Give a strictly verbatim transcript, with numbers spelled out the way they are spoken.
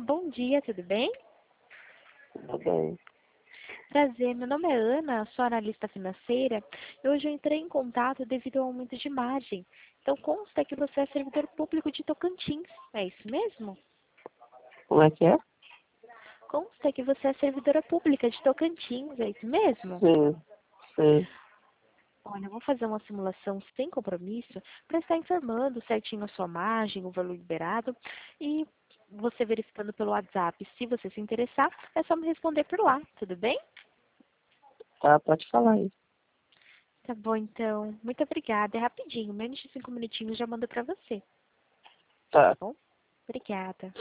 bom dia, tudo bem? Tudo bem. Prazer, meu nome é Ana, sou analista financeira e hoje eu entrei em contato devido ao aumento de margem. Então consta que você é servidor público de Tocantins, é isso mesmo? Como é que é? Consta que você é servidora pública de Tocantins, é isso mesmo? Sim, sim. Olha, eu vou fazer uma simulação sem compromisso para estar informando certinho a sua margem, o valor liberado e você verificando pelo WhatsApp. Se você se interessar, é só me responder por lá, tudo bem? Tá, pode falar aí. Tá bom, então. Muito obrigada. É rapidinho, menos de cinco minutinhos já mando para você. Tá. Tá bom? Obrigada.